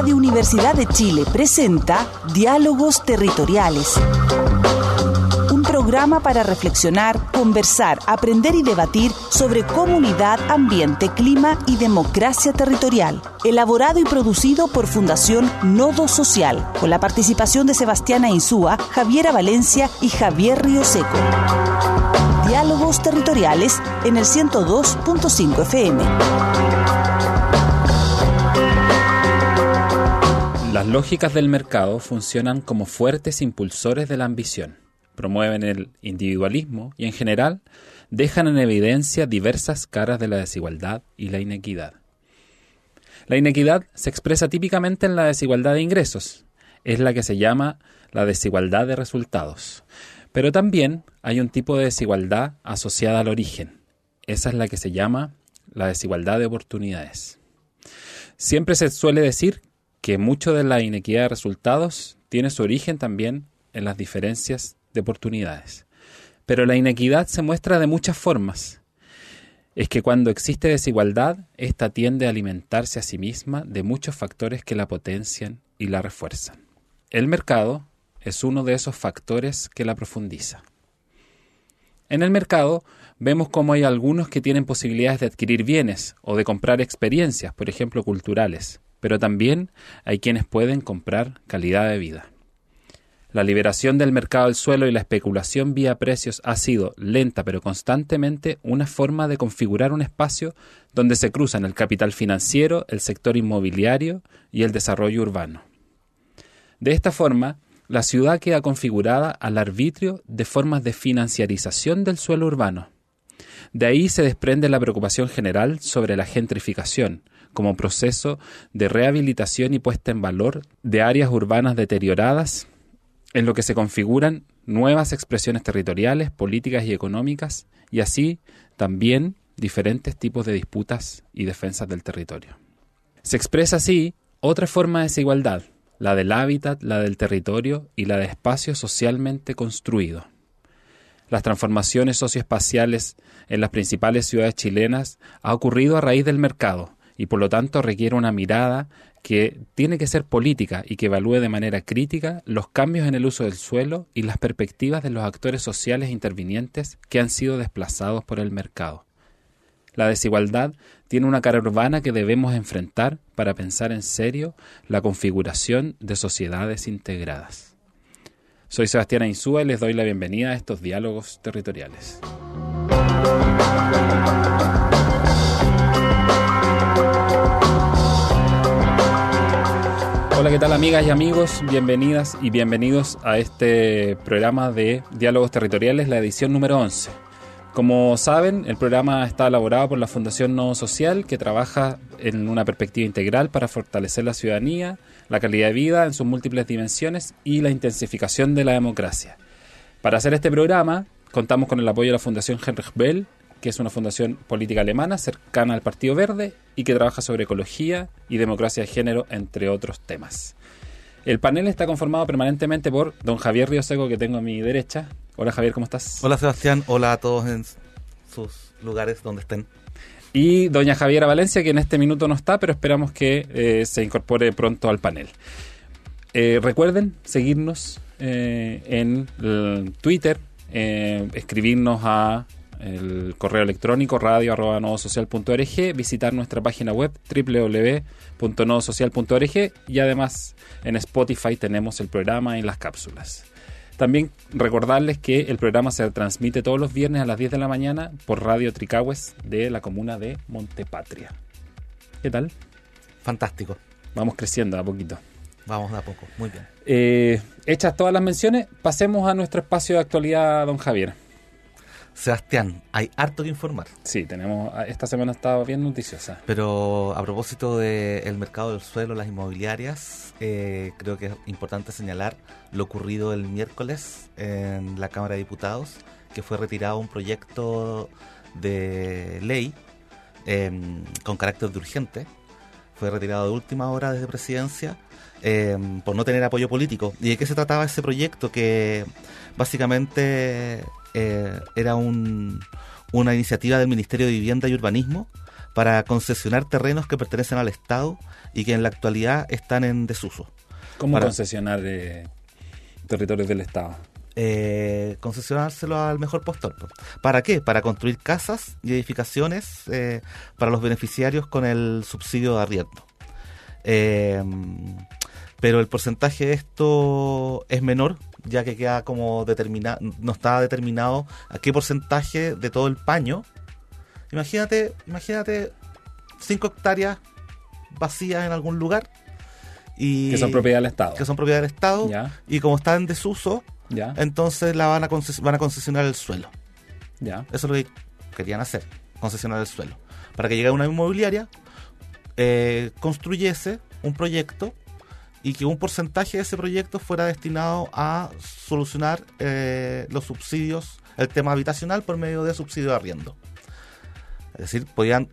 Radio Universidad de Chile presenta Diálogos Territoriales. Un programa para reflexionar, conversar, aprender y debatir sobre comunidad, ambiente, clima y democracia territorial. Elaborado y producido por Fundación Nodo Social, con la participación de Sebastiana Insúa, Javiera Valencia y Javier Rioseco. Diálogos Territoriales en el 102.5 FM. Las lógicas del mercado funcionan como fuertes impulsores de la ambición, promueven el individualismo y, en general, dejan en evidencia diversas caras de la desigualdad y la inequidad. La inequidad se expresa típicamente en la desigualdad de ingresos, es la que se llama la desigualdad de resultados. Pero también hay un tipo de desigualdad asociada al origen, esa es la que se llama la desigualdad de oportunidades. Siempre se suele decir que mucho de la inequidad de resultados tiene su origen también en las diferencias de oportunidades. Pero la inequidad se muestra de muchas formas. Es que cuando existe desigualdad, ésta tiende a alimentarse a sí misma de muchos factores que la potencian y la refuerzan. El mercado es uno de esos factores que la profundiza. En el mercado vemos cómo hay algunos que tienen posibilidades de adquirir bienes o de comprar experiencias, por ejemplo culturales, pero también hay quienes pueden comprar calidad de vida. La liberación del mercado del suelo y la especulación vía precios ha sido, lenta pero constantemente, una forma de configurar un espacio donde se cruzan el capital financiero, el sector inmobiliario y el desarrollo urbano. De esta forma, la ciudad queda configurada al arbitrio de formas de financiarización del suelo urbano. De ahí se desprende la preocupación general sobre la gentrificación, como proceso de rehabilitación y puesta en valor de áreas urbanas deterioradas, en lo que se configuran nuevas expresiones territoriales, políticas y económicas, y así también diferentes tipos de disputas y defensas del territorio. Se expresa así otra forma de desigualdad, la del hábitat, la del territorio y la de espacio socialmente construido. Las transformaciones socioespaciales en las principales ciudades chilenas ha ocurrido a raíz del mercado y por lo tanto requiere una mirada que tiene que ser política y que evalúe de manera crítica los cambios en el uso del suelo y las perspectivas de los actores sociales intervinientes que han sido desplazados por el mercado. La desigualdad tiene una cara urbana que debemos enfrentar para pensar en serio la configuración de sociedades integradas. Soy Sebastiana Insúa y les doy la bienvenida a estos diálogos territoriales. Hola, ¿qué tal amigas y amigos? Bienvenidas y bienvenidos a este programa de Diálogos Territoriales, la edición número 11. Como saben, el programa está elaborado por la Fundación Nodo Social, que trabaja en una perspectiva integral para fortalecer la ciudadanía, la calidad de vida en sus múltiples dimensiones y la intensificación de la democracia. Para hacer este programa, contamos con el apoyo de la Fundación Heinrich Böll, que es una fundación política alemana cercana al Partido Verde y que trabaja sobre ecología y democracia de género, entre otros temas. El panel está conformado permanentemente por don Javier Rioseco, que tengo a mi derecha. Hola Javier, ¿cómo estás? Hola Sebastián, hola a todos en sus lugares donde estén. Y doña Javiera Valencia, que en este minuto no está, pero esperamos que se incorpore pronto al panel. Recuerden seguirnos en Twitter, escribirnos a el correo electrónico radio@nodosocial.org, visitar nuestra página web www.nodosocial.org y además en Spotify tenemos el programa y las cápsulas. También recordarles que el programa se transmite todos los viernes a las 10 de la mañana por Radio Tricahues de la comuna de Montepatria. ¿Qué tal? Fantástico. Vamos creciendo a poquito. Vamos de a poco, muy bien. Hechas todas las menciones, pasemos a nuestro espacio de actualidad, don Javier. Sebastián, hay harto que informar. Sí, esta semana ha estado bien noticiosa. Pero a propósito del mercado del suelo, las inmobiliarias, creo que es importante señalar lo ocurrido el miércoles en la Cámara de Diputados, que fue retirado un proyecto de ley con carácter de urgente. Fue retirado de última hora desde Presidencia por no tener apoyo político. ¿Y de qué se trataba ese proyecto? Que básicamente era una iniciativa del Ministerio de Vivienda y Urbanismo para concesionar terrenos que pertenecen al Estado y que en la actualidad están en desuso. ¿Cómo concesionar territorios del Estado? Concesionárselo al mejor postor. ¿Para qué? Para construir casas y edificaciones para los beneficiarios con el subsidio de arriendo. Pero el porcentaje de esto es menor, ya que queda como determinado, no está determinado a qué porcentaje de todo el paño. Imagínate 5 hectáreas vacías en algún lugar y que son propiedad del Estado. Ya. Y como está en desuso, ya, entonces van a concesionar el suelo. Ya. Eso es lo que querían hacer, concesionar el suelo. Para que llegara una inmobiliaria, construyese un proyecto y que un porcentaje de ese proyecto fuera destinado a solucionar los subsidios, el tema habitacional por medio de subsidio de arriendo. Es decir, podían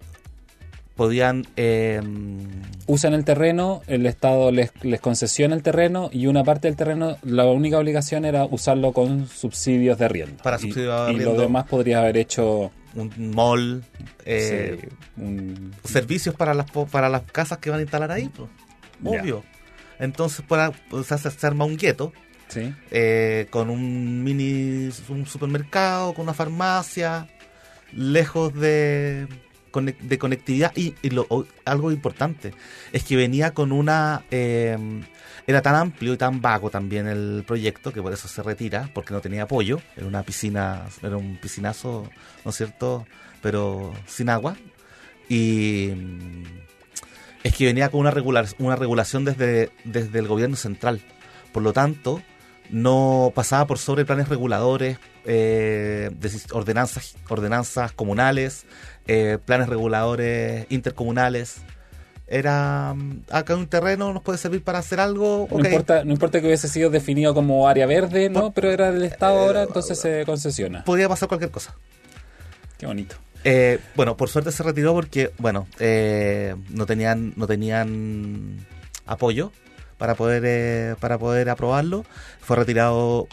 usan el terreno, el Estado les concesiona el terreno y una parte del terreno, la única obligación era usarlo con subsidios de arriendo. Para subsidios de arriendo. Y lo demás podría haber hecho un mall, servicios para las casas que van a instalar ahí, pues. Obvio. Entonces se arma un gueto, sí, con un supermercado, con una farmacia, lejos de conectividad y algo importante es que venía con una era tan amplio y tan vago también el proyecto que por eso se retira, porque no tenía apoyo, era una piscina, era un piscinazo, ¿no es cierto?, pero sin agua, y es que venía con una regulación desde el gobierno central, por lo tanto no pasaba por sobre planes reguladores, ordenanzas comunales, planes reguladores intercomunales. Era acá un terreno nos puede servir para hacer algo. No importa que hubiese sido definido como área verde, ¿no? Pero era del Estado ahora, entonces se concesiona. Podía pasar cualquier cosa. Qué bonito. Bueno, por suerte se retiró porque no tenían apoyo para poder aprobarlo. Fue retirado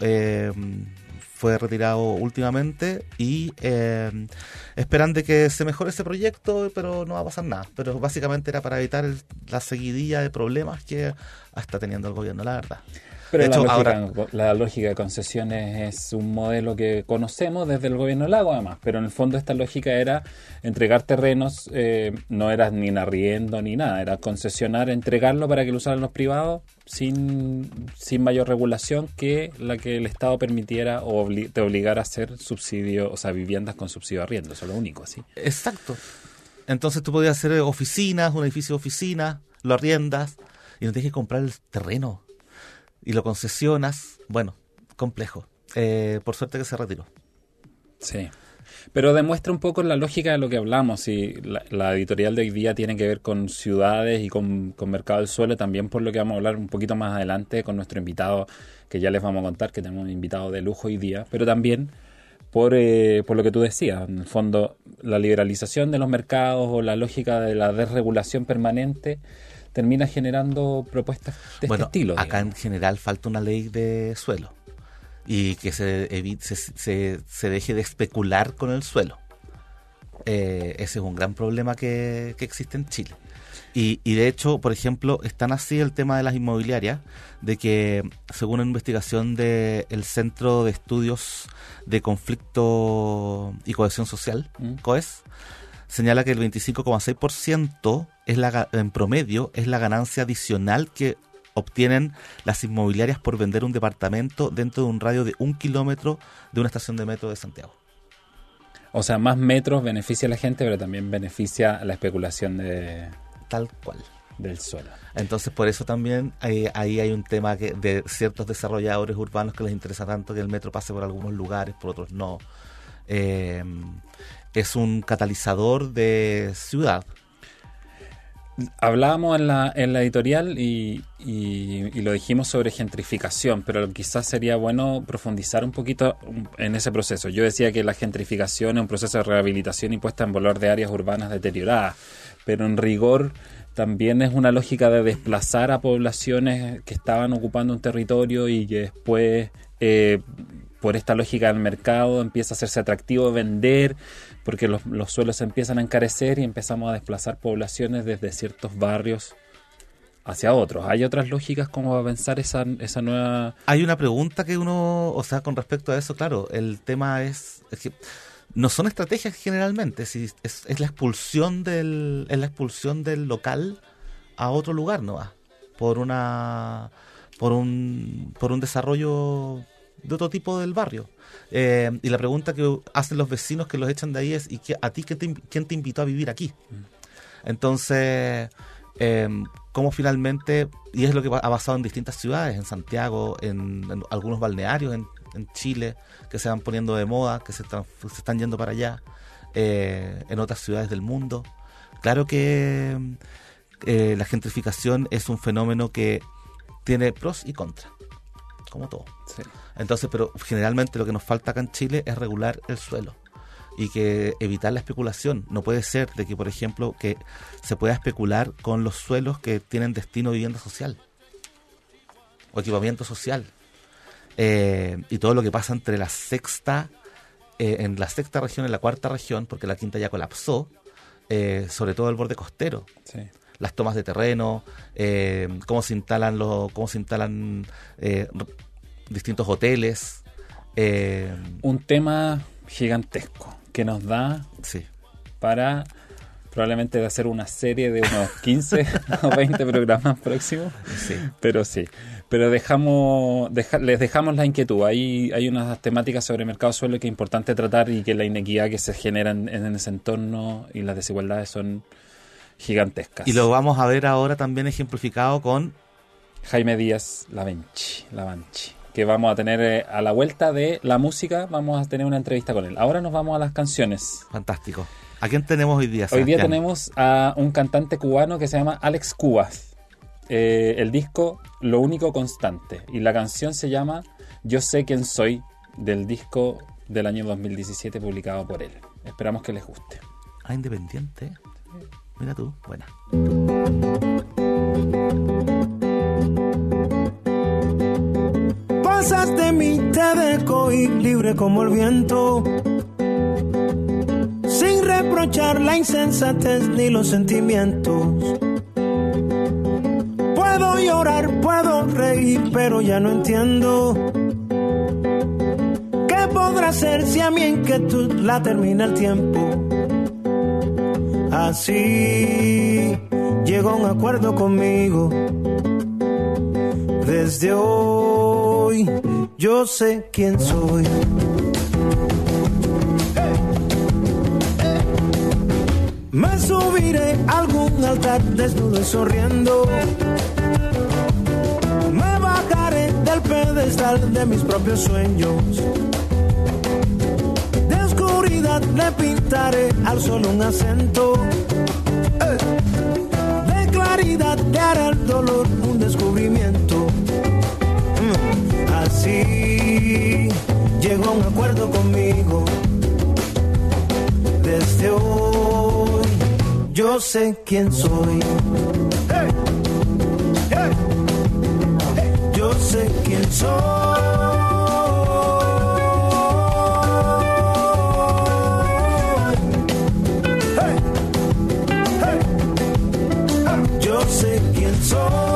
últimamente y esperan de que se mejore ese proyecto, pero no va a pasar nada. Pero básicamente era para evitar la seguidilla de problemas que está teniendo el gobierno, la verdad. Pero de hecho, la lógica de concesiones es un modelo que conocemos desde el gobierno del Lago, además. Pero en el fondo esta lógica era entregar terrenos, no era ni en arriendo ni nada, era concesionar, entregarlo para que lo usaran los privados sin mayor regulación que la que el Estado permitiera o te obligara a hacer subsidio, o sea, viviendas con subsidio de arriendo, eso es lo único, así. Exacto. Entonces tú podías hacer oficinas, un edificio de oficinas, lo arriendas y no tienes que comprar el terreno. Y lo concesionas, bueno, complejo. Por suerte que se retiró. Sí, pero demuestra un poco la lógica de lo que hablamos. Y la editorial de hoy día tiene que ver con ciudades y con mercado del suelo, también por lo que vamos a hablar un poquito más adelante con nuestro invitado, que ya les vamos a contar, que tenemos un invitado de lujo hoy día, pero también por lo que tú decías, en el fondo, la liberalización de los mercados o la lógica de la desregulación permanente termina generando propuestas de este estilo. Bueno, acá en general falta una ley de suelo y que se deje de especular con el suelo. Ese es un gran problema que existe en Chile. Y de hecho, por ejemplo, es tan así el tema de las inmobiliarias, de que según una investigación del Centro de Estudios de Conflicto y Cohesión Social, COES, señala que el 25,6% en promedio es la ganancia adicional que obtienen las inmobiliarias por vender un departamento dentro de un radio de 1 kilómetro de una estación de metro de Santiago. O sea, más metros beneficia a la gente, pero también beneficia a la especulación tal cual del suelo. Entonces, por eso también ahí hay un tema de ciertos desarrolladores urbanos que les interesa tanto que el metro pase por algunos lugares, por otros no. Es un catalizador de ciudad. Hablábamos en la editorial y lo dijimos sobre gentrificación, pero quizás sería bueno profundizar un poquito en ese proceso. Yo decía que la gentrificación es un proceso de rehabilitación y puesta en valor de áreas urbanas deterioradas, pero en rigor también es una lógica de desplazar a poblaciones que estaban ocupando un territorio y que después, por esta lógica del mercado, empieza a hacerse atractivo vender, porque los suelos empiezan a encarecer y empezamos a desplazar poblaciones desde ciertos barrios hacia otros. ¿Hay otras lógicas como a pensar esa nueva...? Hay una pregunta que uno, o sea, con respecto a eso, claro, el tema es que no son estrategias generalmente, es la expulsión del local a otro lugar, ¿no? Por un desarrollo de otro tipo del barrio. Y la pregunta que hacen los vecinos que los echan de ahí es: ¿y a ti quién te invitó a vivir aquí? Entonces, cómo finalmente, y es lo que ha pasado en distintas ciudades, en Santiago, en algunos balnearios en Chile, que se van poniendo de moda, que se están yendo para allá, en otras ciudades del mundo. Claro que la gentrificación es un fenómeno que tiene pros y contras, como todo. Sí. Entonces, pero generalmente lo que nos falta acá en Chile es regular el suelo y que evitar la especulación. No puede ser de que, por ejemplo, que se pueda especular con los suelos que tienen destino vivienda social o equipamiento social. Y todo lo que pasa entre la sexta, en la sexta región, en la cuarta región, porque la quinta ya colapsó, sobre todo el borde costero. Sí. Las tomas de terreno, cómo se instalan distintos hoteles. Un tema gigantesco que nos da para probablemente hacer una serie de unos 15 o 20 programas próximos. Sí. Pero les dejamos la inquietud. Hay unas temáticas sobre mercado suelo que es importante tratar, y que la inequidad que se genera en ese entorno y las desigualdades son gigantescas. Y lo vamos a ver ahora también ejemplificado con Jaime Díaz Lavanchi, que vamos a tener a la vuelta de la música, vamos a tener una entrevista con él. Ahora nos vamos a las canciones. Fantástico. ¿A quién tenemos hoy día, Sebastián? Hoy día tenemos a un cantante cubano que se llama Alex Cubas. El disco Lo Único Constante, y la canción se llama Yo Sé Quién Soy, del disco del año 2017 publicado por él. Esperamos que les guste. Independiente. Mira tú, buena. Pasas de mí, te dejo ir libre como el viento, sin reprochar la insensatez ni los sentimientos. Puedo llorar, puedo reír, pero ya no entiendo qué podrá ser si a mi inquietud la termina el tiempo. Así llegó a un acuerdo conmigo. Desde hoy yo sé quién soy. Me subiré a algún altar desnudo y sonriendo. Me bajaré del pedestal de mis propios sueños. De oscuridad le pintaré al sol un acento. De claridad le haré el dolor un descubrimiento. Así llegó a un acuerdo conmigo. Desde hoy yo sé quién soy. Yo sé quién soy. Yo sé quién soy.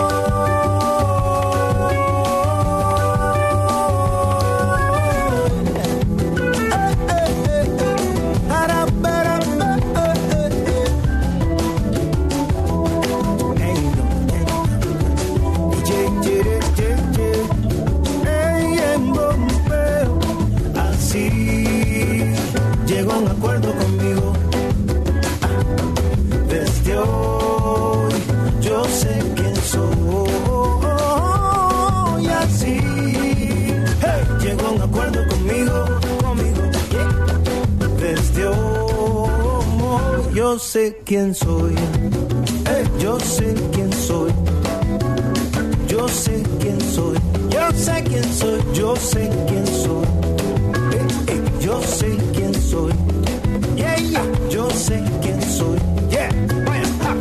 Yo sé quién soy, yo sé quién soy, yo sé quién soy, yo sé quién soy, yo sé quién soy, yo sé quién soy, yeah, yeah. Yo sé quién soy, yeah.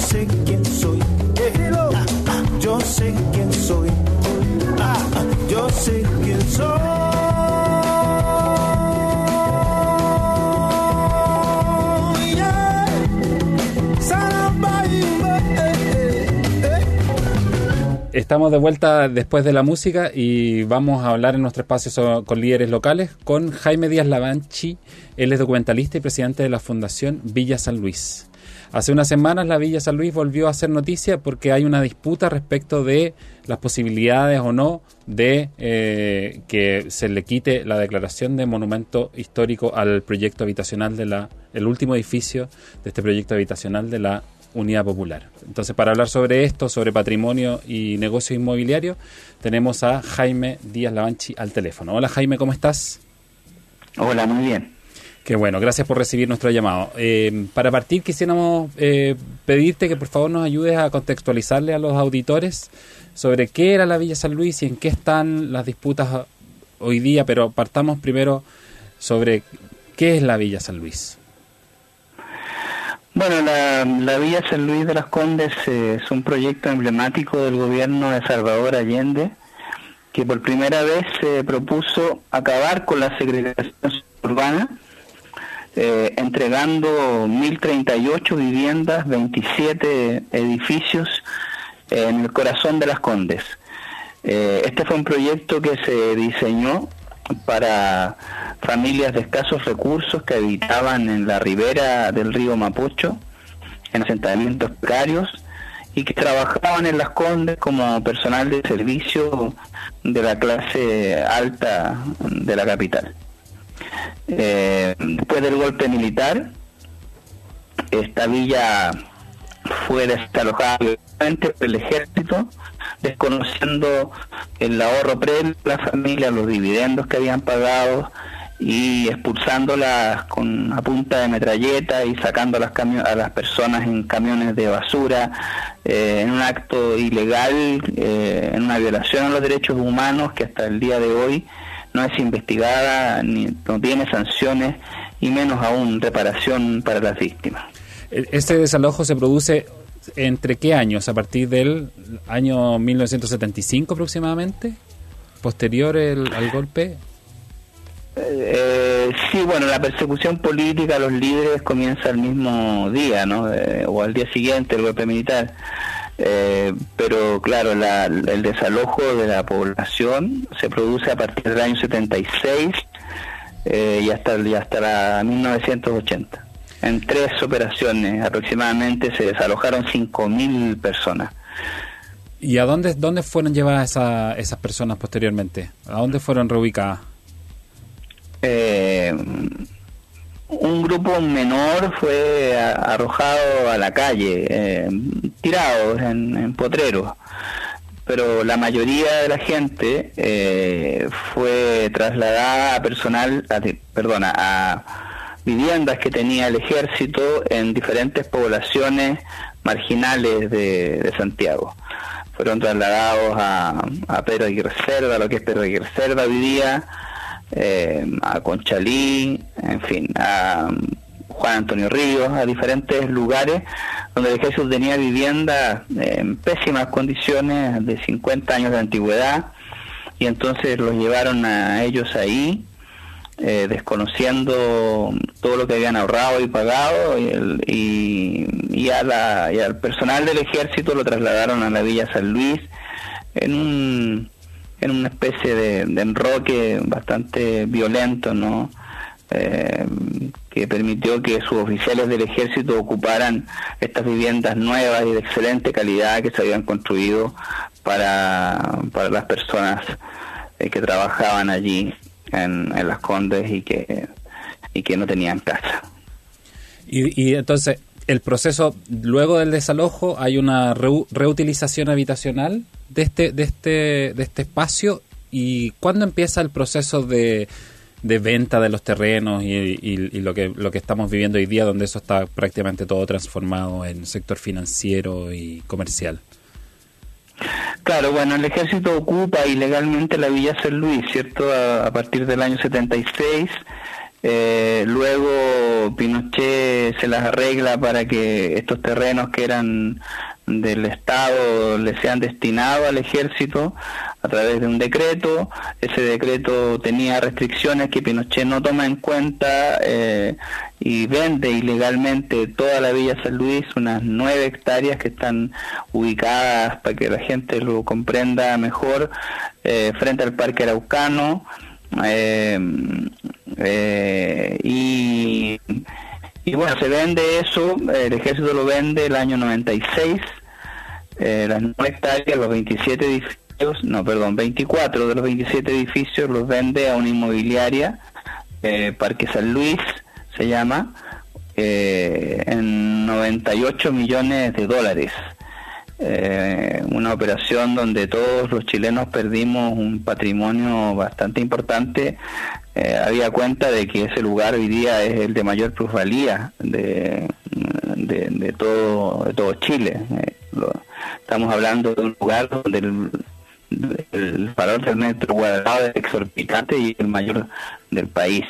sé quién soy. Yo sé quién soy. Yo sé quién soy. Estamos de vuelta después de la música y vamos a hablar en nuestro espacio con líderes locales con Jaime Díaz Lavanchi. Él es documentalista y presidente de la Fundación Villa San Luis. Hace unas semanas la Villa San Luis volvió a hacer noticia porque hay una disputa respecto de las posibilidades o no de que se le quite la declaración de monumento histórico al proyecto habitacional el último edificio de este proyecto habitacional de la Unidad Popular. Entonces, para hablar sobre esto, sobre patrimonio y negocios inmobiliarios, tenemos a Jaime Díaz Lavanchi al teléfono. Hola Jaime, ¿cómo estás? Hola, muy bien. Qué bueno, gracias por recibir nuestro llamado. Para partir, quisiéramos pedirte que por favor nos ayudes a contextualizarle a los auditores sobre qué era la Villa San Luis y en qué están las disputas hoy día, pero partamos primero sobre qué es la Villa San Luis. Bueno, la Villa San Luis de las Condes es un proyecto emblemático del gobierno de Salvador Allende, que por primera vez se propuso acabar con la segregación urbana, entregando 1.038 viviendas, 27 edificios en el corazón de las Condes. Este fue un proyecto que se diseñó para familias de escasos recursos que habitaban en la ribera del río Mapocho, en asentamientos precarios, y que trabajaban en Las Condes como personal de servicio de la clase alta de la capital. Después del golpe militar, esta villa fue desalojada por el ejército, desconociendo el ahorro previo de la familia, los dividendos que habían pagado, y expulsándolas a punta de metralleta y sacando a las personas en camiones de basura, en un acto ilegal, en una violación a los derechos humanos que hasta el día de hoy no es investigada, no tiene sanciones y menos aún reparación para las víctimas. ¿Este desalojo se produce entre qué años? ¿A partir del año 1975 aproximadamente? ¿Posterior al golpe? Sí, bueno, la persecución política a los líderes comienza el mismo día, ¿no? O al día siguiente, el golpe militar. Pero claro, el desalojo de la población se produce a partir del año 76 y hasta la 1980. En 3 operaciones aproximadamente se desalojaron 5.000 personas. ¿Y a dónde fueron llevadas esas personas posteriormente? ¿A dónde fueron reubicadas? Un grupo menor fue arrojado a la calle, tirados en potreros, pero la mayoría de la gente fue trasladada a viviendas que tenía el ejército en diferentes poblaciones marginales de Santiago. Fueron trasladados a Pedro Aguirre Cerda, lo que es Pedro Aguirre Cerda hoy día, a Conchalí, en fin, a Juan Antonio Ríos, a diferentes lugares donde el ejército tenía viviendas en pésimas condiciones de 50 años de antigüedad, y entonces los llevaron a ellos ahí, desconociendo todo lo que habían ahorrado y pagado, y al personal del ejército lo trasladaron a la Villa San Luis en una especie de enroque bastante violento, ¿no? Que permitió que sus oficiales del ejército ocuparan estas viviendas nuevas y de excelente calidad que se habían construido para las personas que trabajaban allí en Las Condes y que no tenían casa. Y entonces, el proceso, luego del desalojo, hay una reutilización habitacional de este espacio. ¿Y cuándo empieza el proceso de venta de los terrenos y lo que estamos viviendo hoy día, donde eso está prácticamente todo transformado en sector financiero y comercial? Claro, bueno, el ejército ocupa ilegalmente la Villa San Luis, ¿cierto? A partir del año 76, Luego Pinochet se las arregla para que estos terrenos que eran del Estado le sean destinados al ejército a través de un decreto. Ese decreto tenía restricciones que Pinochet no toma en cuenta y vende ilegalmente toda la Villa San Luis, unas 9 hectáreas que están ubicadas, para que la gente lo comprenda mejor, frente al Parque Araucano. Y bueno, se vende eso, el ejército lo vende el año 96, las 9 hectáreas, los 27 edificios, 24 de los 27 edificios los vende a una inmobiliaria, Parque San Luis se llama, en $98 millones. Una operación donde todos los chilenos perdimos un patrimonio bastante importante. Había cuenta de que ese lugar hoy día es el de mayor plusvalía de todo Chile. Estamos hablando de un lugar donde el valor del metro cuadrado es exorbitante y el mayor del país.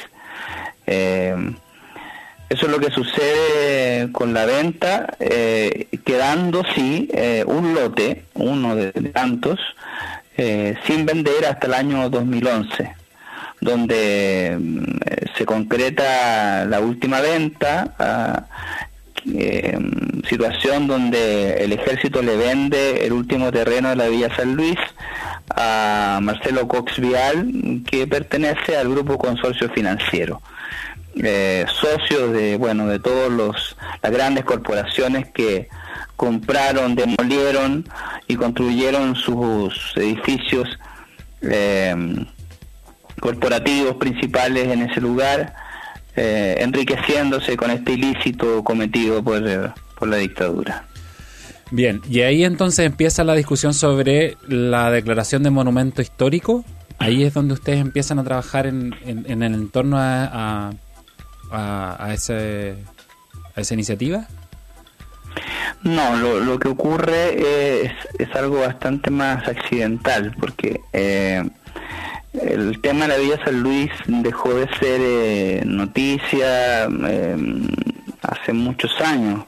Eso es lo que sucede con la venta, quedando un lote, uno de tantos, sin vender hasta el año 2011, donde se concreta la última venta, situación donde el ejército le vende el último terreno de la Villa San Luis a Marcelo Cox Vial, que pertenece al Grupo Consorcio Financiero. Socios de todos las grandes corporaciones que compraron, demolieron y construyeron sus edificios corporativos principales en ese lugar, enriqueciéndose con este ilícito cometido por la dictadura. Bien, y ahí entonces empieza la discusión sobre la declaración de monumento histórico. Ahí es donde ustedes empiezan a trabajar en el entorno a esa iniciativa. No, lo que ocurre es algo bastante más accidental, porque el tema de la Villa San Luis dejó de ser noticia hace muchos años,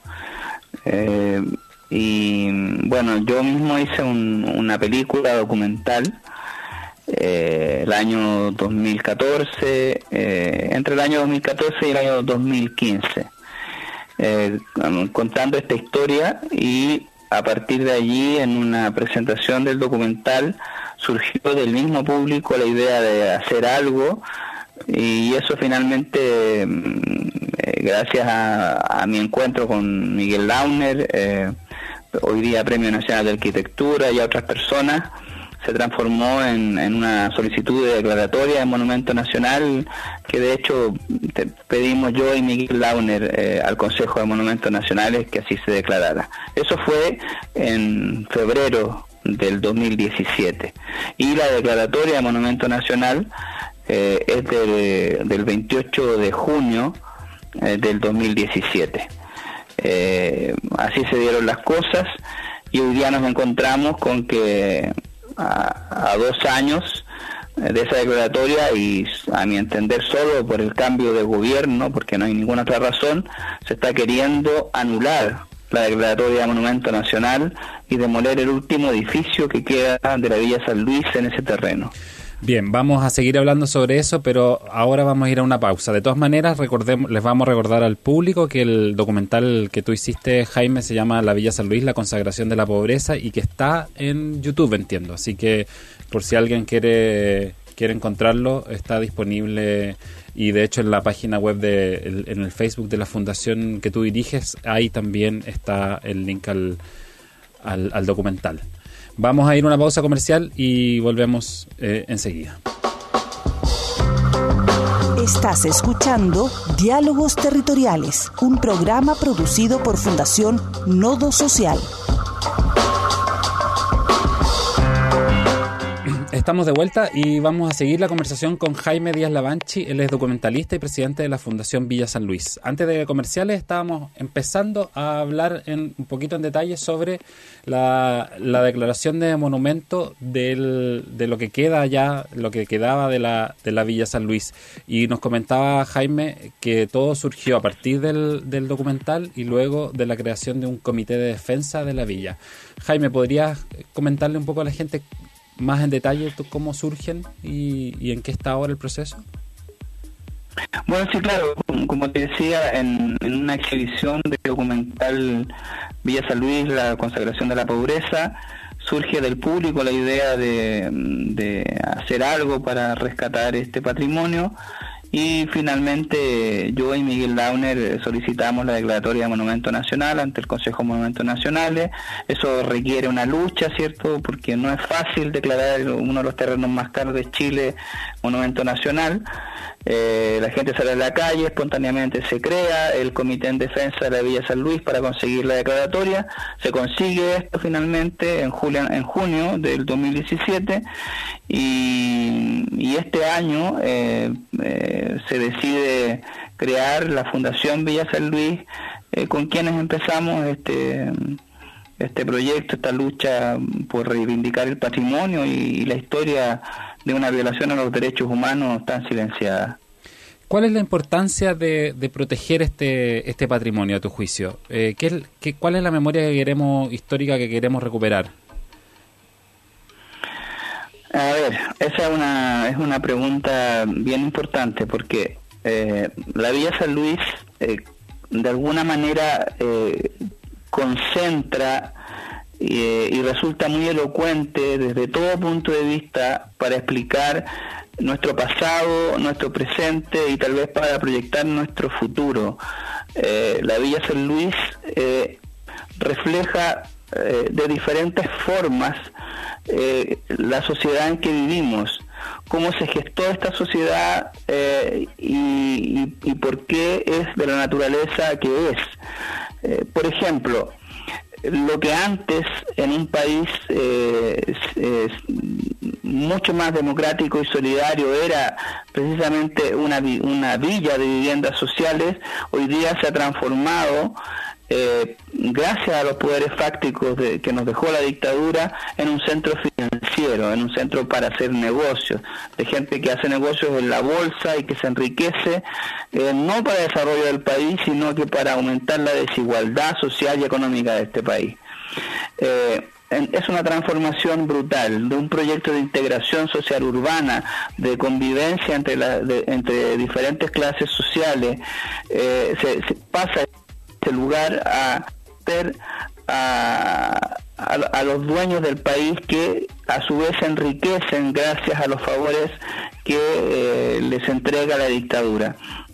y bueno, yo mismo hice una película documental el año 2014, entre el año 2014 y el año 2015, contando esta historia, y a partir de allí, en una presentación del documental, surgió del mismo público la idea de hacer algo, y eso finalmente, gracias a mi encuentro con Miguel Launer, hoy día Premio Nacional de Arquitectura, y a otras personas, se transformó en una solicitud de declaratoria de monumento nacional, que de hecho pedimos yo y Miguel Launer al Consejo de Monumentos Nacionales que así se declarara. Eso fue en febrero del 2017, y la declaratoria de monumento nacional es del 28 de junio del 2017. Así se dieron las cosas, y hoy día nos encontramos con que a 2 años de esa declaratoria, y a mi entender solo por el cambio de gobierno, porque no hay ninguna otra razón, se está queriendo anular la declaratoria de monumento nacional y demoler el último edificio que queda de la Villa San Luis en ese terreno. Bien, vamos a seguir hablando sobre eso, pero ahora vamos a ir a una pausa. De todas maneras, les vamos a recordar al público que el documental que tú hiciste, Jaime, se llama La Villa San Luis, la consagración de la pobreza, y que está en YouTube, entiendo. Así que, por si alguien quiere encontrarlo, está disponible, y de hecho en la página web en el Facebook de la fundación que tú diriges, ahí también está el link al documental. Vamos a ir a una pausa comercial y volvemos enseguida. Estás escuchando Diálogos Territoriales, un programa producido por Fundación Nodo Social. Estamos de vuelta y vamos a seguir la conversación con Jaime Díaz Lavanchi. Él es documentalista y presidente de la Fundación Villa San Luis. Antes de comerciales estábamos empezando a hablar un poquito en detalle sobre la declaración de monumento de lo que queda ya, lo que quedaba de la Villa San Luis. Y nos comentaba Jaime que todo surgió a partir del documental y luego de la creación de un comité de defensa de la villa. Jaime, ¿podrías comentarle un poco a la gente más en detalle cómo surgen y en qué está ahora el proceso? Bueno, sí, claro, como te decía, en una exhibición de documental Villa San Luis, la consagración de la pobreza, surge del público la idea de hacer algo para rescatar este patrimonio, y finalmente yo y Miguel Launer solicitamos la declaratoria de Monumento Nacional ante el Consejo de Monumentos Nacionales. Eso requiere una lucha, ¿cierto?, porque no es fácil declarar uno de los terrenos más caros de Chile Monumento Nacional. La gente sale a la calle, espontáneamente se crea el Comité en Defensa de la Villa San Luis para conseguir la declaratoria. Se consigue esto finalmente en junio del 2017, y este año se decide crear la Fundación Villa San Luis, con quienes empezamos este proyecto, esta lucha por reivindicar el patrimonio y la historia de una violación a los derechos humanos tan silenciada. ¿Cuál es la importancia de proteger este patrimonio, a tu juicio? ¿Cuál es la memoria histórica que queremos recuperar? A ver, esa es una pregunta bien importante, porque la Villa San Luis de alguna manera concentra y resulta muy elocuente desde todo punto de vista para explicar nuestro pasado, nuestro presente y tal vez para proyectar nuestro futuro. La Villa San Luis refleja de diferentes formas la sociedad en que vivimos, cómo se gestó esta sociedad y por qué es de la naturaleza que es. Por ejemplo, lo que antes en un país mucho más democrático y solidario era precisamente una villa de viviendas sociales, hoy día se ha transformado, gracias a los poderes fácticos que nos dejó la dictadura, en un centro financiero, en un centro para hacer negocios, de gente que hace negocios en la bolsa y que se enriquece, no para el desarrollo del país, sino que para aumentar la desigualdad social y económica de este país. Es una transformación brutal de un proyecto de integración social urbana, de convivencia entre diferentes clases sociales. Se pasa este lugar a ser a los dueños del país, que a su vez se enriquecen gracias a los favores que les entrega la dictadura.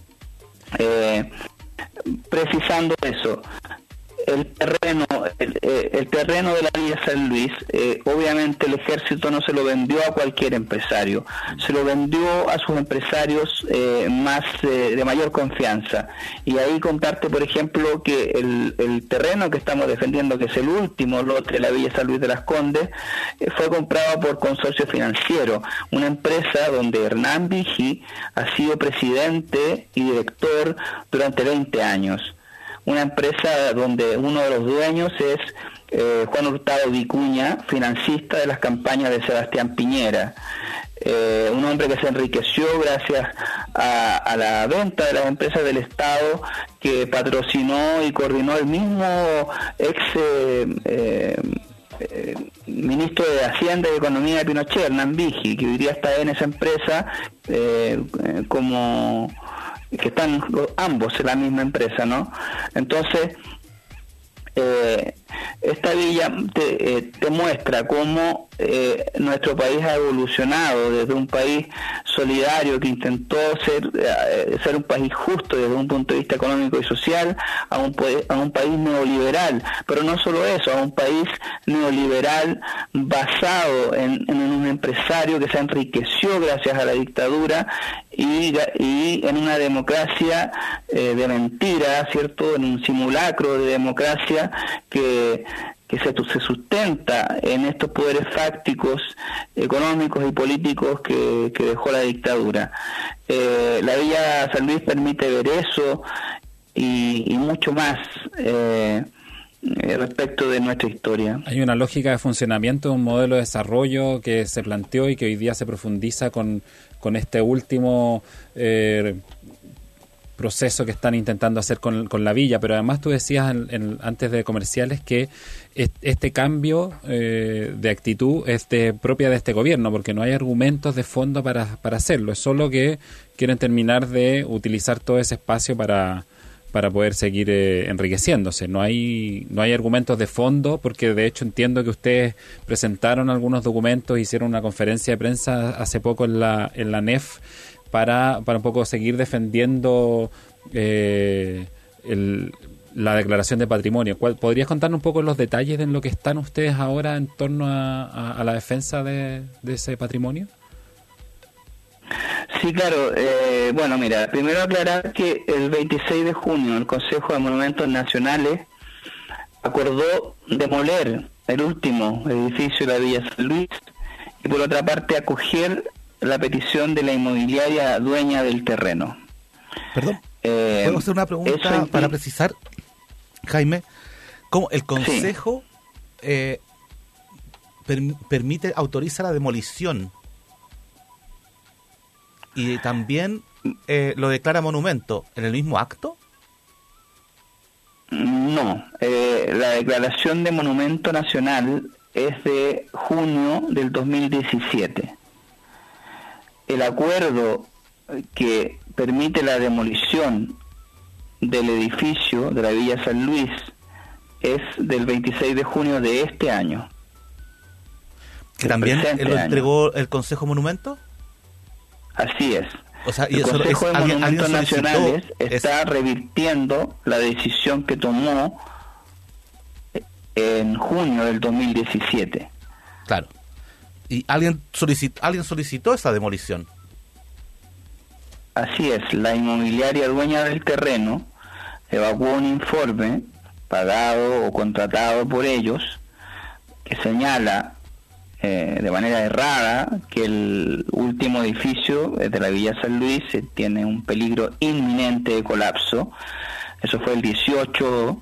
Precisando eso, el terreno de la Villa San Luis, obviamente el ejército no se lo vendió a cualquier empresario, se lo vendió a sus empresarios de mayor confianza. Y ahí contarte, por ejemplo, que el terreno que estamos defendiendo, que es el último lote de la Villa San Luis de las Condes, fue comprado por Consorcio Financiero, una empresa donde Hernán Vigi ha sido presidente y director durante 20 años. Una empresa donde uno de los dueños es Juan Hurtado Vicuña, financista de las campañas de Sebastián Piñera. Un hombre que se enriqueció gracias a la venta de las empresas del Estado, que patrocinó y coordinó el mismo ministro de Hacienda y Economía de Pinochet, Hernán Vigi, que hoy día está en esa empresa que están ambos en la misma empresa, ¿no? Entonces, esta villa te muestra cómo nuestro país ha evolucionado desde un país solidario que intentó ser un país justo desde un punto de vista económico y social, a un país neoliberal, pero no solo eso, a un país neoliberal basado en un empresario que se enriqueció gracias a la dictadura y en una democracia de mentira, ¿cierto?, en un simulacro de democracia que que se sustenta en estos poderes fácticos, económicos y políticos que dejó la dictadura. La Villa San Luis permite ver eso y mucho más respecto de nuestra historia. Hay una lógica de funcionamiento, un modelo de desarrollo que se planteó y que hoy día se profundiza con este último proceso que están intentando hacer con la villa, pero además tú decías antes de comerciales que este cambio de actitud es propia de este gobierno, porque no hay argumentos de fondo para hacerlo, es solo que quieren terminar de utilizar todo ese espacio para poder seguir enriqueciéndose. No hay argumentos de fondo, porque de hecho entiendo que ustedes presentaron algunos documentos, hicieron una conferencia de prensa hace poco en la NEF para un poco seguir defendiendo la declaración de patrimonio. ¿Podrías contarnos un poco los detalles en lo que están ustedes ahora en torno a la defensa de ese patrimonio? Sí, claro. Bueno, mira, primero aclarar que el 26 de junio el Consejo de Monumentos Nacionales acordó demoler el último edificio de la Villa San Luis y por otra parte acoger la petición de la inmobiliaria dueña del terreno. Perdón, ¿puedo hacer una pregunta para precisar, Jaime? ¿Cómo el Consejo autoriza la demolición y también lo declara monumento en el mismo acto? No, la declaración de monumento nacional es de junio del 2017. El acuerdo que permite la demolición del edificio de la Villa San Luis es del 26 de junio de este año. ¿Que también lo entregó el Consejo Monumento? Así es. O sea, el Consejo de Monumentos Nacionales está revirtiendo la decisión que tomó en junio del 2017. Claro. ¿Y alguien solicitó esa demolición? Así es. La inmobiliaria dueña del terreno evacuó un informe pagado o contratado por ellos que señala de manera errada que el último edificio de la Villa San Luis tiene un peligro inminente de colapso. Eso fue el 18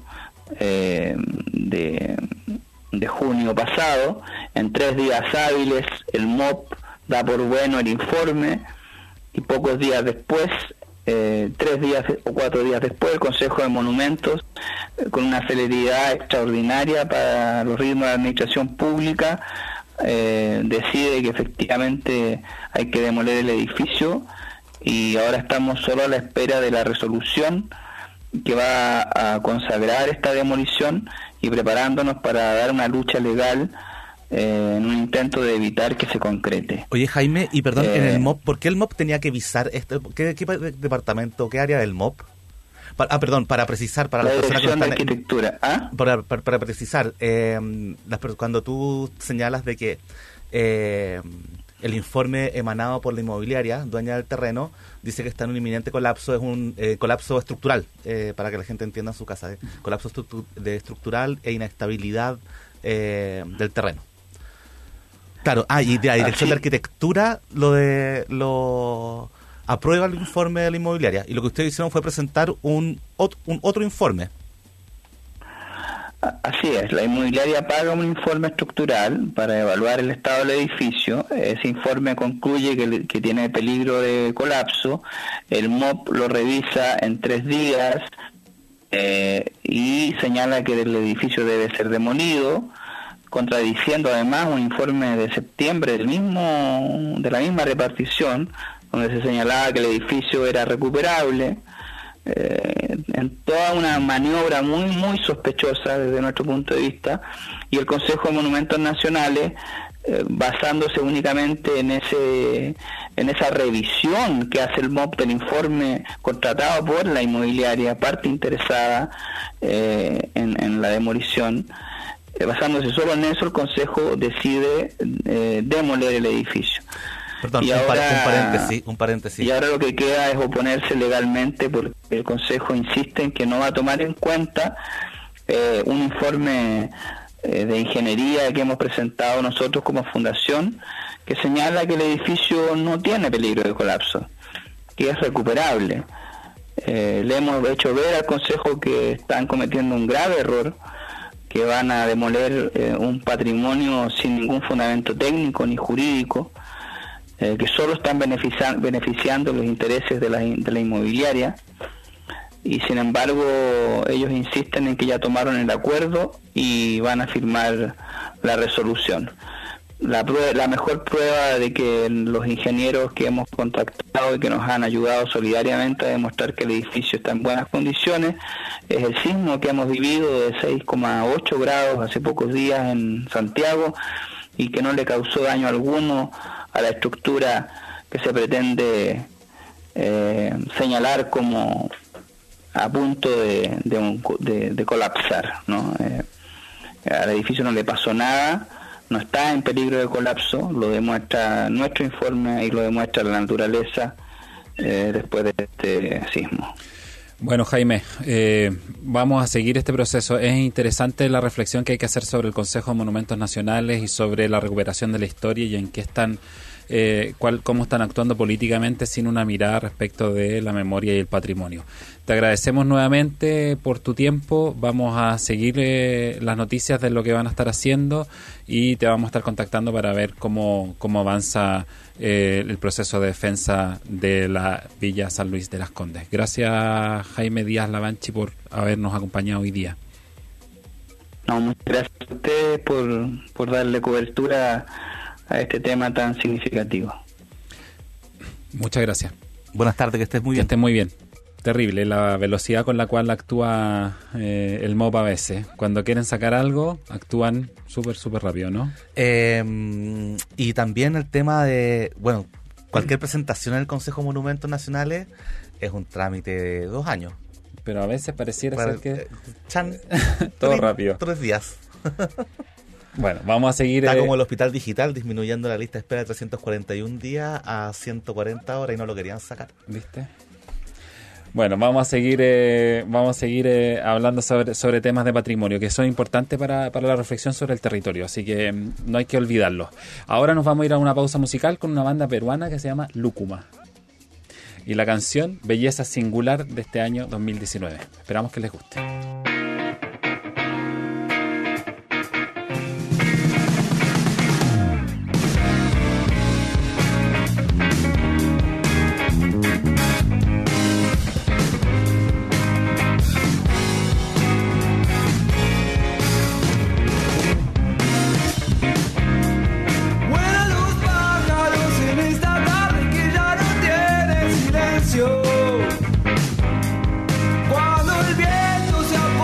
de junio pasado. En 3 días hábiles el MOP da por bueno el informe y pocos días después, 3 días o 4 días después, el Consejo de Monumentos, con una celeridad extraordinaria para los ritmos de la administración pública, decide que efectivamente hay que demoler el edificio y ahora estamos solo a la espera de la resolución que va a consagrar esta demolición y preparándonos para dar una lucha legal en un intento de evitar que se concrete. Oye, Jaime, y perdón, en el MOP, ¿por qué el MOP tenía que visar esto? ¿Qué departamento, qué área del MOP? Para precisar, para las personas que están... de arquitectura. Para precisar, cuando tú señalas de que el informe emanado por la inmobiliaria, dueña del terreno, dice que está en un inminente colapso, es un colapso estructural, para que la gente entienda en su casa, colapso estructural e inestabilidad del terreno. Claro, y de la Dirección de Arquitectura lo aprueba el informe de la inmobiliaria, y lo que ustedes hicieron fue presentar un otro informe. Así es, la inmobiliaria paga un informe estructural para evaluar el estado del edificio. Ese informe concluye que tiene peligro de colapso. El MOP lo revisa en 3 días y señala que el edificio debe ser demolido, contradiciendo además un informe de septiembre de la misma repartición, donde se señalaba que el edificio era recuperable, en toda una maniobra muy sospechosa desde nuestro punto de vista, y el Consejo de Monumentos Nacionales, basándose únicamente en esa revisión que hace el MOP del informe contratado por la inmobiliaria, parte interesada en la demolición, basándose solo en eso, el Consejo decide demoler el edificio. Perdón, un paréntesis. Y ahora lo que queda es oponerse legalmente, porque el Consejo insiste en que no va a tomar en cuenta un informe de ingeniería que hemos presentado nosotros como fundación, que señala que el edificio no tiene peligro de colapso, que es recuperable. Le hemos hecho ver al Consejo que están cometiendo un grave error, que van a demoler un patrimonio sin ningún fundamento técnico ni jurídico, que solo están beneficiando los intereses de la inmobiliaria, y sin embargo ellos insisten en que ya tomaron el acuerdo y van a firmar la resolución. La mejor prueba de que los ingenieros que hemos contactado y que nos han ayudado solidariamente a demostrar que el edificio está en buenas condiciones es el sismo que hemos vivido de 6,8 grados hace pocos días en Santiago, y que no le causó daño alguno a la estructura que se pretende señalar como a punto de colapsar, ¿no? Al edificio no le pasó nada, no está en peligro de colapso, lo demuestra nuestro informe y lo demuestra la naturaleza después de este sismo. Bueno, Jaime, vamos a seguir este proceso. Es interesante la reflexión que hay que hacer sobre el Consejo de Monumentos Nacionales y sobre la recuperación de la historia y en qué están, cómo están actuando políticamente sin una mirada respecto de la memoria y el patrimonio. Te agradecemos nuevamente por tu tiempo. Vamos a seguir las noticias de lo que van a estar haciendo y te vamos a estar contactando para ver cómo avanza el proceso de defensa de la Villa San Luis de las Condes. Gracias, Jaime Díaz Lavanchi, por habernos acompañado hoy día. No, muchas gracias a ustedes por darle cobertura a este tema tan significativo. Muchas gracias. Buenas tardes, que estés muy bien. Que estés muy bien. Terrible la velocidad con la cual actúa el MOP a veces. Cuando quieren sacar algo, actúan súper rápido, ¿no? Y también el tema de, bueno, cualquier presentación en el Consejo de Monumentos Nacionales es un trámite de 2 años. Pero a veces pareciera ser que... todo rápido. 3 días. Bueno, vamos a seguir... Está como el hospital digital disminuyendo la lista de espera de 341 días a 140 horas y no lo querían sacar. ¿Viste? Bueno, vamos a seguir hablando sobre temas de patrimonio que son importantes para la reflexión sobre el territorio, así que no hay que olvidarlo. Ahora nos vamos a ir a una pausa musical con una banda peruana que se llama Lúcuma y la canción Belleza Singular de este año 2019. Esperamos que les guste. Cuando el viento se apodera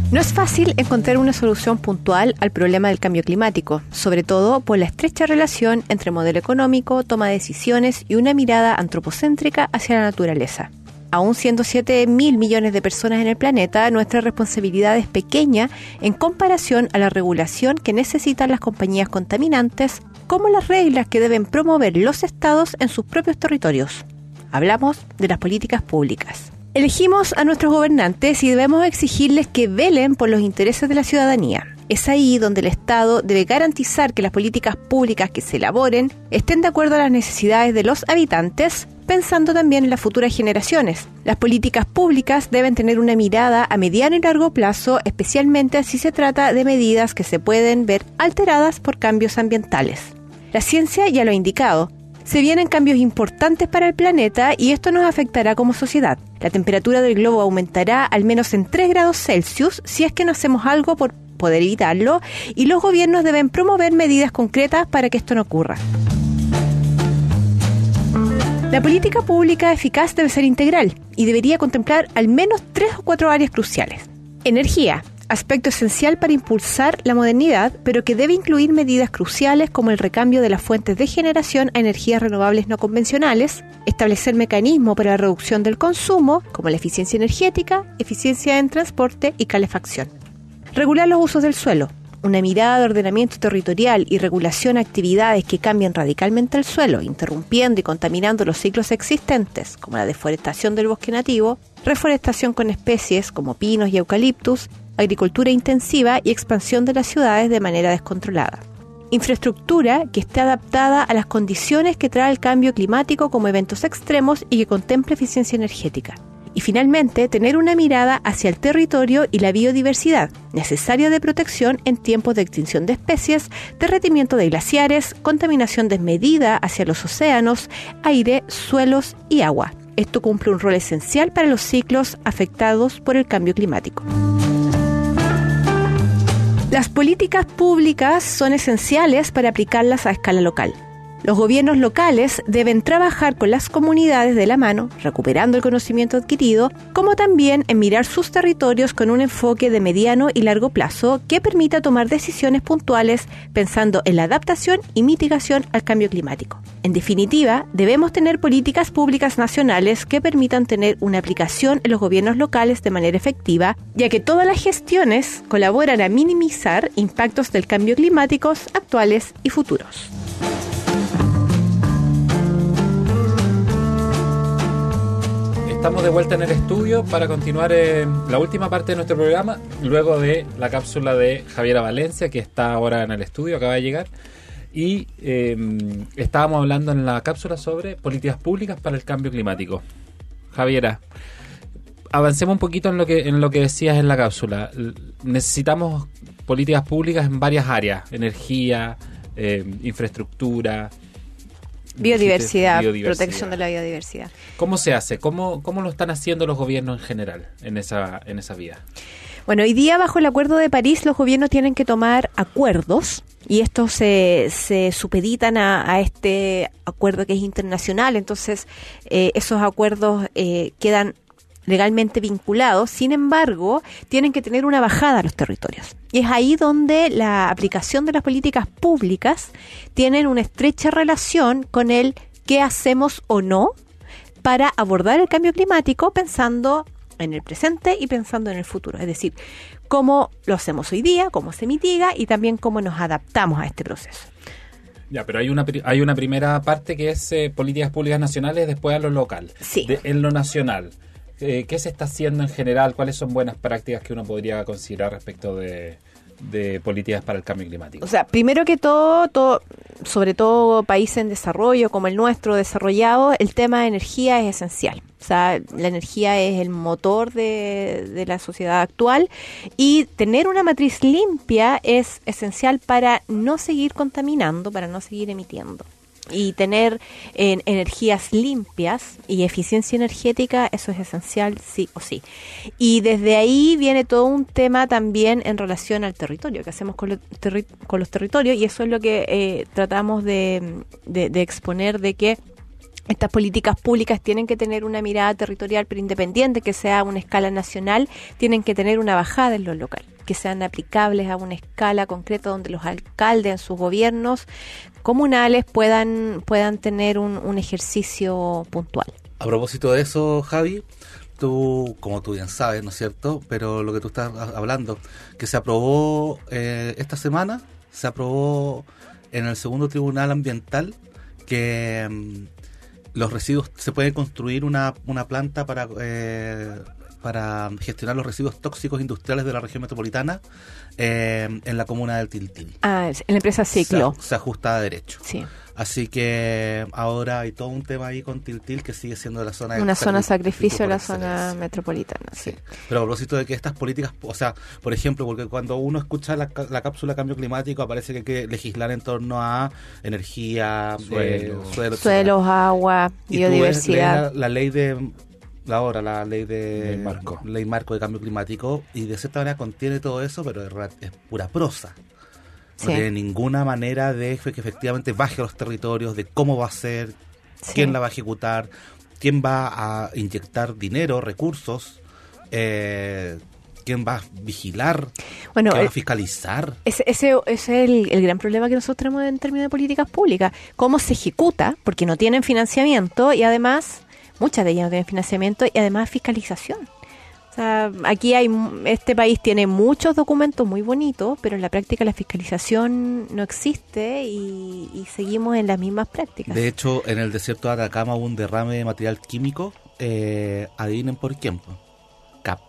No es fácil encontrar una solución puntual al problema del cambio climático, sobre todo por la estrecha relación entre modelo económico, toma de decisiones y una mirada antropocéntrica hacia la naturaleza. Aún siendo 7.000 millones de personas en el planeta, nuestra responsabilidad es pequeña en comparación a la regulación que necesitan las compañías contaminantes, como las reglas que deben promover los estados en sus propios territorios. Hablamos de las políticas públicas. Elegimos a nuestros gobernantes y debemos exigirles que velen por los intereses de la ciudadanía. Es ahí donde el Estado debe garantizar que las políticas públicas que se elaboren estén de acuerdo a las necesidades de los habitantes, pensando también en las futuras generaciones. Las políticas públicas deben tener una mirada a mediano y largo plazo, especialmente si se trata de medidas que se pueden ver alteradas por cambios ambientales. La ciencia ya lo ha indicado. Se vienen cambios importantes para el planeta y esto nos afectará como sociedad. La temperatura del globo aumentará al menos en 3 grados Celsius si es que no hacemos algo por poder evitarlo, y los gobiernos deben promover medidas concretas para que esto no ocurra. La política pública eficaz debe ser integral y debería contemplar al menos 3 o 4 áreas cruciales. Energía, aspecto esencial para impulsar la modernidad, pero que debe incluir medidas cruciales como el recambio de las fuentes de generación a energías renovables no convencionales, establecer mecanismos para la reducción del consumo, como la eficiencia energética, eficiencia en transporte y calefacción. Regular los usos del suelo. Una mirada de ordenamiento territorial y regulación a actividades que cambien radicalmente el suelo, interrumpiendo y contaminando los ciclos existentes, como la deforestación del bosque nativo, reforestación con especies como pinos y eucaliptus, agricultura intensiva y expansión de las ciudades de manera descontrolada. Infraestructura que esté adaptada a las condiciones que trae el cambio climático como eventos extremos y que contemple eficiencia energética. Y finalmente, tener una mirada hacia el territorio y la biodiversidad, necesaria de protección en tiempos de extinción de especies, derretimiento de glaciares, contaminación desmedida hacia los océanos, aire, suelos y agua. Esto cumple un rol esencial para los ciclos afectados por el cambio climático. Las políticas públicas son esenciales para aplicarlas a escala local. Los gobiernos locales deben trabajar con las comunidades de la mano, recuperando el conocimiento adquirido, como también en mirar sus territorios con un enfoque de mediano y largo plazo que permita tomar decisiones puntuales pensando en la adaptación y mitigación al cambio climático. En definitiva, debemos tener políticas públicas nacionales que permitan tener una aplicación en los gobiernos locales de manera efectiva, ya que todas las gestiones colaboran a minimizar impactos del cambio climático actuales y futuros. Estamos de vuelta en el estudio para continuar la última parte de nuestro programa, luego de la cápsula de Javiera Valencia, que está ahora en el estudio, acaba de llegar. Y estábamos hablando en la cápsula sobre políticas públicas para el cambio climático. Javiera, avancemos un poquito en lo que decías en la cápsula. Necesitamos políticas públicas en varias áreas: energía, infraestructura, biodiversidad, protección de la biodiversidad. ¿Cómo se hace? ¿Cómo lo están haciendo los gobiernos en general en esa vía? Bueno, hoy día bajo el Acuerdo de París los gobiernos tienen que tomar acuerdos y estos se supeditan a este acuerdo que es internacional. Entonces esos acuerdos quedan legalmente vinculados. Sin embargo, tienen que tener una bajada a los territorios. Y es ahí donde la aplicación de las políticas públicas tienen una estrecha relación con el qué hacemos o no para abordar el cambio climático pensando en el presente y pensando en el futuro. Es decir, cómo lo hacemos hoy día, cómo se mitiga y también cómo nos adaptamos a este proceso. Ya, pero hay una primera parte que es políticas públicas nacionales, después a lo local. Sí. En lo nacional, ¿qué se está haciendo en general? ¿Cuáles son buenas prácticas que uno podría considerar respecto de políticas para el cambio climático? O sea, primero que todo, sobre todo países en desarrollo como el nuestro, desarrollado, el tema de energía es esencial. O sea, la energía es el motor de la sociedad actual y tener una matriz limpia es esencial para no seguir contaminando, para no seguir emitiendo. Y tener energías limpias y eficiencia energética, eso es esencial sí o sí. Y desde ahí viene todo un tema también en relación al territorio, que hacemos con los territorios, y eso es lo que tratamos de exponer, de que Estas políticas públicas tienen que tener una mirada territorial, pero independiente que sea a una escala nacional, tienen que tener una bajada en lo local, que sean aplicables a una escala concreta donde los alcaldes en sus gobiernos comunales puedan tener un ejercicio puntual. A propósito de eso, Javi, tú, como tú bien sabes, ¿no es cierto? Pero lo que tú estás hablando, que se aprobó esta semana, se aprobó en el segundo tribunal ambiental que los residuos, se puede construir una planta para gestionar los residuos tóxicos industriales de la región metropolitana en la comuna del Tiltil. En la empresa Ciclo. Se ajusta a derecho. Sí. Así que ahora hay todo un tema ahí con Tiltil que sigue siendo la zona una zona sacrificio de la zona metropolitana. Sí. Pero a propósito de que estas políticas, o sea, por ejemplo, porque cuando uno escucha la cápsula cambio climático aparece que hay que legislar en torno a energía, suelos, agua, y biodiversidad. La ley de la ley marco de cambio climático, y de cierta manera contiene todo eso, pero es pura prosa. No tiene ninguna manera de que efectivamente baje a los territorios, de cómo va a ser, quién la va a ejecutar, quién va a inyectar dinero, recursos, quién va a vigilar, quién va a fiscalizar. Ese es el gran problema que nosotros tenemos en términos de políticas públicas. Cómo se ejecuta, porque no tienen financiamiento y además, muchas de ellas no tienen financiamiento y además fiscalización. O sea, aquí este país tiene muchos documentos muy bonitos, pero en la práctica la fiscalización no existe y seguimos en las mismas prácticas. De hecho, en el desierto de Atacama hubo un derrame de material químico, adivinen por quién, CAP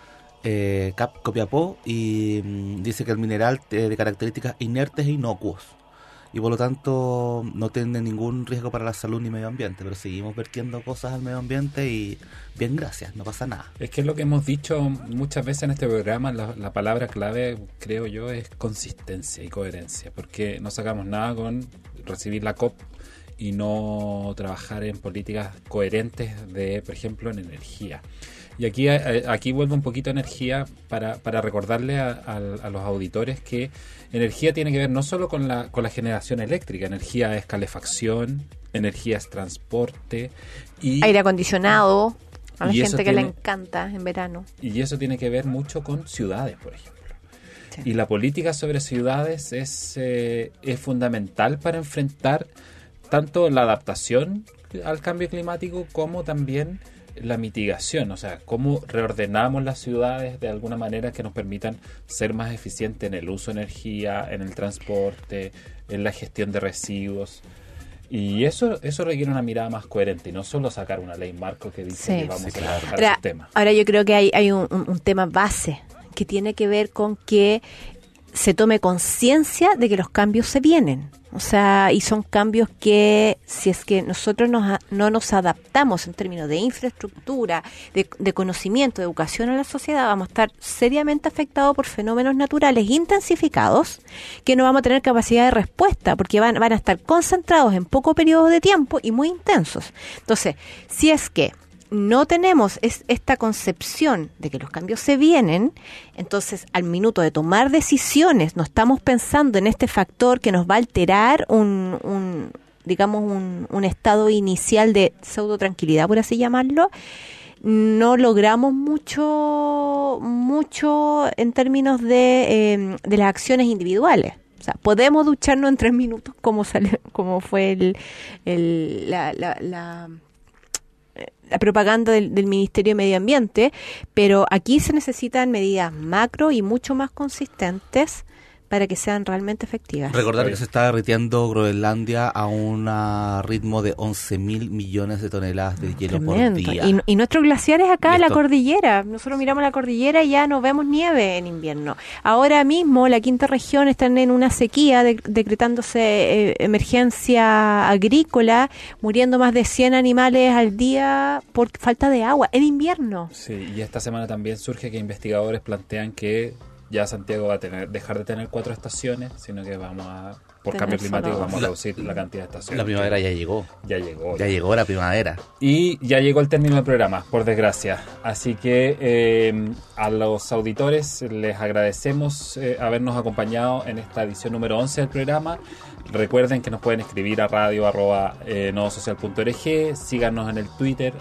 Copiapó, y dice que el mineral de características inertes e inocuos, y por lo tanto no tiene ningún riesgo para la salud ni medio ambiente, pero seguimos vertiendo cosas al medio ambiente y bien, gracias, no pasa nada. Es que es lo que hemos dicho muchas veces en este programa, la palabra clave, creo yo, es consistencia y coherencia, porque no sacamos nada con recibir la COP y no trabajar en políticas coherentes de, por ejemplo, en energía. Y aquí vuelvo un poquito a energía para recordarle a los auditores que energía tiene que ver no solo con la generación eléctrica. Energía es calefacción, energía es transporte y aire acondicionado a la gente que le encanta en verano. Y eso tiene que ver mucho con ciudades, por ejemplo. Sí. Y la política sobre ciudades es fundamental para enfrentar tanto la adaptación al cambio climático como también la mitigación, o sea, cómo reordenamos las ciudades de alguna manera que nos permitan ser más eficientes en el uso de energía, en el transporte, en la gestión de residuos. Y eso requiere una mirada más coherente y no solo sacar una ley marco que dice que vamos a trabajar esos temas. Ahora yo creo que hay un tema base que tiene que ver con que se tome conciencia de que los cambios se vienen. O sea, y son cambios que si es que nosotros no nos adaptamos en términos de infraestructura, de conocimiento, de educación a la sociedad, vamos a estar seriamente afectados por fenómenos naturales intensificados que no vamos a tener capacidad de respuesta porque van a estar concentrados en poco periodo de tiempo y muy intensos. Entonces, si es que no tenemos esta concepción de que los cambios se vienen, entonces al minuto de tomar decisiones no estamos pensando en este factor que nos va a alterar un estado inicial de pseudo tranquilidad, por así llamarlo. No logramos mucho en términos de las acciones individuales. O sea, podemos ducharnos en 3 minutos como fue la propaganda del Ministerio de Medio Ambiente, pero aquí se necesitan medidas macro y mucho más consistentes para que sean realmente efectivas. Recordar que se está derritiendo Groenlandia a un ritmo de 11.000 millones de toneladas de hielo por día. Y nuestros glaciares acá en la cordillera. Nosotros miramos la cordillera y ya no vemos nieve en invierno. Ahora mismo la quinta región está en una sequía, decretándose emergencia agrícola, muriendo más de 100 animales al día por falta de agua en invierno. Sí, y esta semana también surge que investigadores plantean que ya Santiago va a dejar de tener 4 estaciones, sino que vamos a por cambio climático vamos a reducir la cantidad de estaciones. La primavera ya llegó. Ya llegó. Ya llegó la primavera. Y ya llegó el término del programa, por desgracia. Así que a los auditores les agradecemos habernos acompañado en esta edición número 11 del programa. Recuerden que nos pueden escribir a radio@nodosocial.org. Síganos en el Twitter,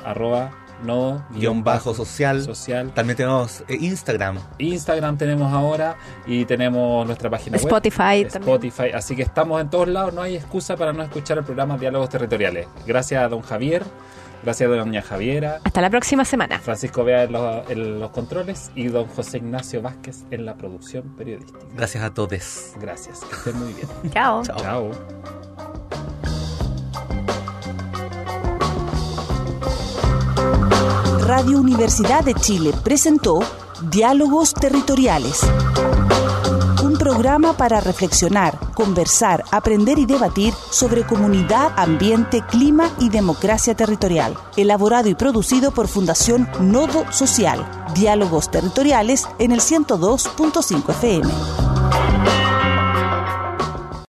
@nodo_social. También tenemos Instagram. Instagram tenemos ahora, y tenemos nuestra página web. Spotify. Así que estamos en todos lados, no hay excusa para no escuchar el programa Diálogos Territoriales. Gracias a don Javier, gracias a doña Javiera. Hasta la próxima semana. Francisco Bea en los controles y don José Ignacio Vázquez en la producción periodística. Gracias a todos. Gracias, que estén muy bien. Chao. Chao. Radio Universidad de Chile presentó Diálogos Territoriales. Un programa para reflexionar, conversar, aprender y debatir sobre comunidad, ambiente, clima y democracia territorial. Elaborado y producido por Fundación Nodo Social. Diálogos Territoriales en el 102.5 FM.